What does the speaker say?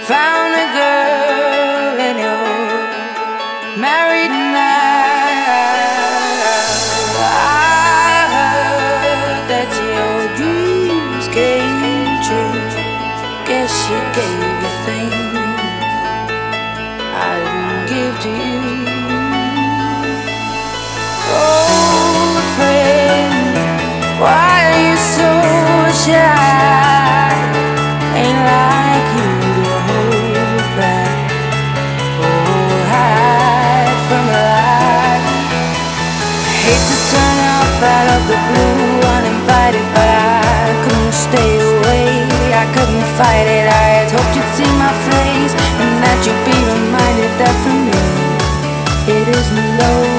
found a girl and you're married now. I heard that your dreams came true. Guess she gave you things I didn't give to you. Old friend, why are you so shy? Ain't like you to hold back or hide from life. Hate to turn up out of the blue uninvited, but I couldn't stay away. I couldn't fight it. I had hoped you'd see my face and that you'd be reminded that for me it isn't low.